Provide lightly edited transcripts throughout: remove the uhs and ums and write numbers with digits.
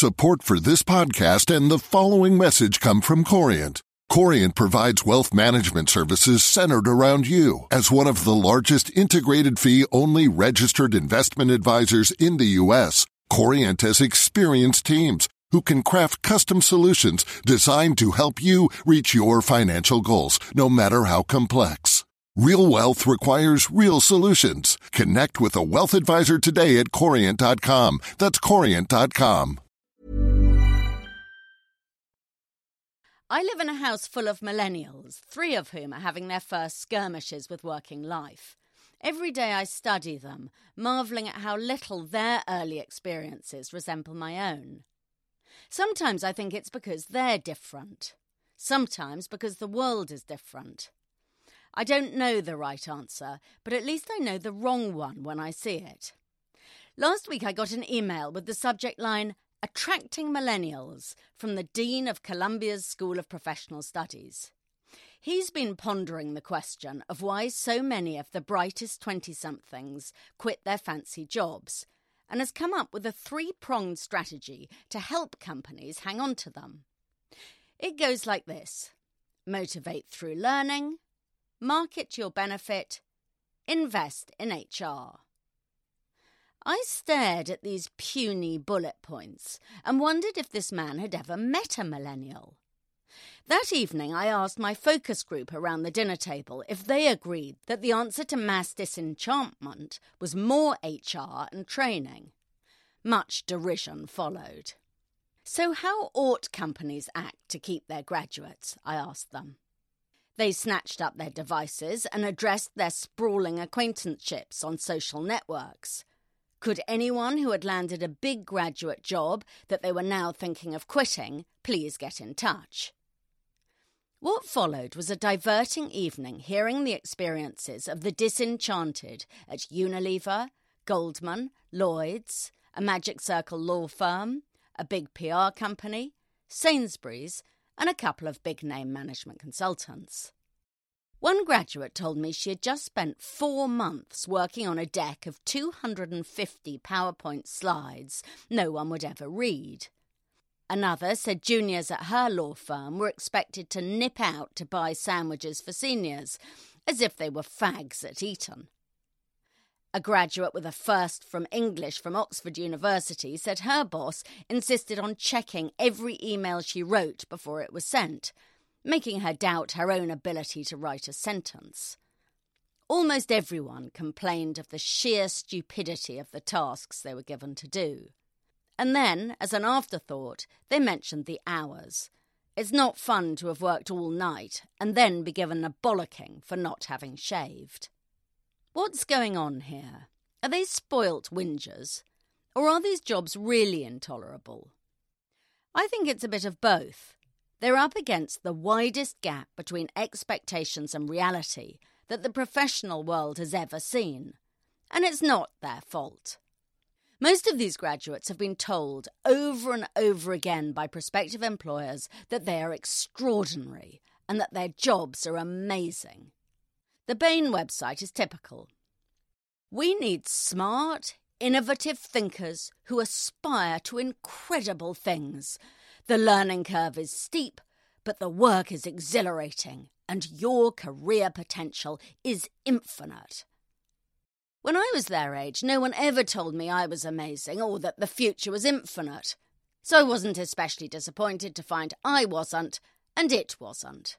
Support for this podcast and the following message come from Corient. Corient provides wealth management services centered around you. As one of the largest integrated fee-only registered investment advisors in the U.S., Corient has experienced teams who can craft custom solutions designed to help you reach your financial goals, no matter how complex. Real wealth requires real solutions. Connect with a wealth advisor today at Corient.com. That's Corient.com. I live in a house full of millennials, 3 of whom are having their first skirmishes with working life. Every day I study them, marvelling at how little their early experiences resemble my own. Sometimes I think it's because they're different. Sometimes because the world is different. I don't know the right answer, but at least I know the wrong one when I see it. Last week I got an email with the subject line, "Attracting Millennials," from the Dean of Columbia's School of Professional Studies. He's been pondering the question of why so many of the brightest 20-somethings quit their fancy jobs, and has come up with a 3-pronged strategy to help companies hang on to them. It goes like this: motivate through learning, market to your benefit, invest in HR. I stared at these puny bullet points and wondered if this man had ever met a millennial. That evening I asked my focus group around the dinner table if they agreed that the answer to mass disenchantment was more HR and training. Much derision followed. So how ought companies act to keep their graduates? I asked them. They snatched up their devices and addressed their sprawling acquaintanceships on social networks. Could anyone who had landed a big graduate job that they were now thinking of quitting please get in touch? What followed was a diverting evening hearing the experiences of the disenchanted at Unilever, Goldman, Lloyds, a Magic Circle law firm, a big PR company, Sainsbury's, and a couple of big-name management consultants. One graduate told me she had just spent 4 months working on a deck of 250 PowerPoint slides no one would ever read. Another said juniors at her law firm were expected to nip out to buy sandwiches for seniors, as if they were fags at Eton. A graduate with a first from English from Oxford University said her boss insisted on checking every email she wrote before it was sent, making her doubt her own ability to write a sentence. Almost everyone complained of the sheer stupidity of the tasks they were given to do. And then, as an afterthought, they mentioned the hours. It's not fun to have worked all night and then be given a bollocking for not having shaved. What's going on here? Are they spoilt whingers? Or are these jobs really intolerable? I think it's a bit of both. They're up against the widest gap between expectations and reality that the professional world has ever seen. And it's not their fault. Most of these graduates have been told over and over again by prospective employers that they are extraordinary and that their jobs are amazing. The Bain website is typical. We need smart, innovative thinkers who aspire to incredible things. The learning curve is steep, but the work is exhilarating, and your career potential is infinite. When I was their age, no one ever told me I was amazing or that the future was infinite. So I wasn't especially disappointed to find I wasn't, and it wasn't.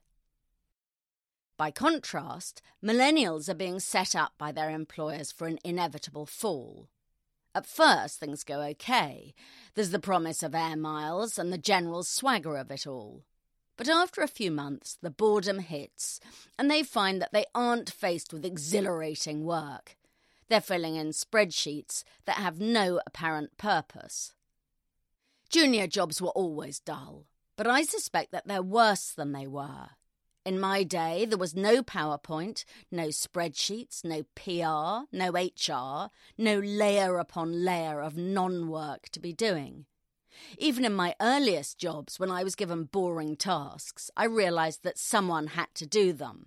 By contrast, millennials are being set up by their employers for an inevitable fall. At first, things go okay. There's the promise of air miles and the general swagger of it all. But after a few months, the boredom hits, and they find that they aren't faced with exhilarating work. They're filling in spreadsheets that have no apparent purpose. Junior jobs were always dull, but I suspect that they're worse than they were. In my day, there was no PowerPoint, no spreadsheets, no PR, no HR, no layer upon layer of non-work to be doing. Even in my earliest jobs, when I was given boring tasks, I realised that someone had to do them.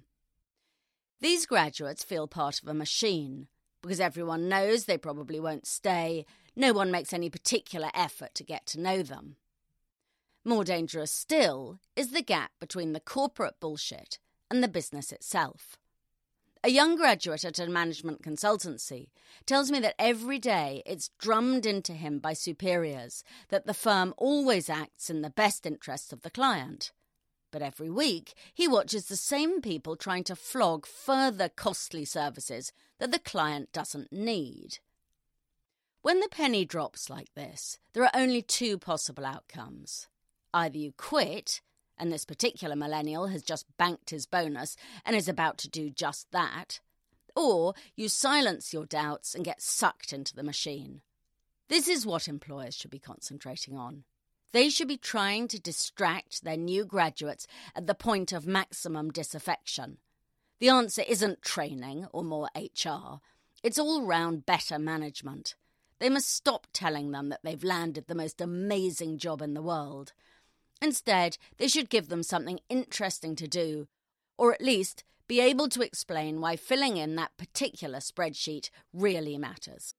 These graduates feel part of a machine, because everyone knows they probably won't stay, no one makes any particular effort to get to know them. More dangerous still is the gap between the corporate bullshit and the business itself. A young graduate at a management consultancy tells me that every day it's drummed into him by superiors that the firm always acts in the best interests of the client. But every week he watches the same people trying to flog further costly services that the client doesn't need. When the penny drops like this, there are only two possible outcomes. Either you quit, and this particular millennial has just banked his bonus and is about to do just that, or you silence your doubts and get sucked into the machine. This is what employers should be concentrating on. They should be trying to distract their new graduates at the point of maximum disaffection. The answer isn't training or more HR. It's all round better management. They must stop telling them that they've landed the most amazing job in the world. Instead, they should give them something interesting to do, or at least be able to explain why filling in that particular spreadsheet really matters.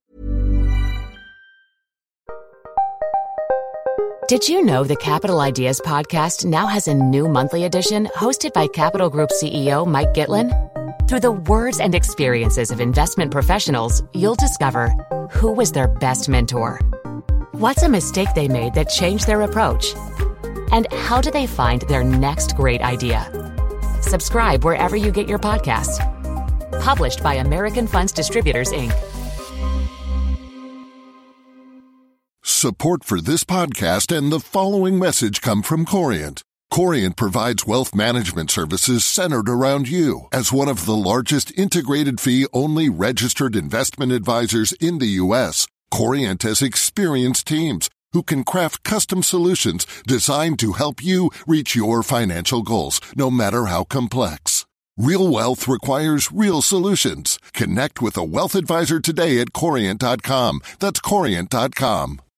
Did you know the Capital Ideas podcast now has a new monthly edition hosted by Capital Group CEO Mike Gitlin? Through the words and experiences of investment professionals, you'll discover who was their best mentor, what's a mistake they made that changed their approach, and how do they find their next great idea. Subscribe wherever you get your podcasts. Published by American Funds Distributors, Inc. Support for this podcast and the following message come from Corient. Corient provides wealth management services centered around you. As one of the largest integrated fee-only registered investment advisors in the U.S., Corient has experienced teams who can craft custom solutions designed to help you reach your financial goals, no matter how complex. Real wealth requires real solutions. Connect with a wealth advisor today at Corient.com. That's Corient.com.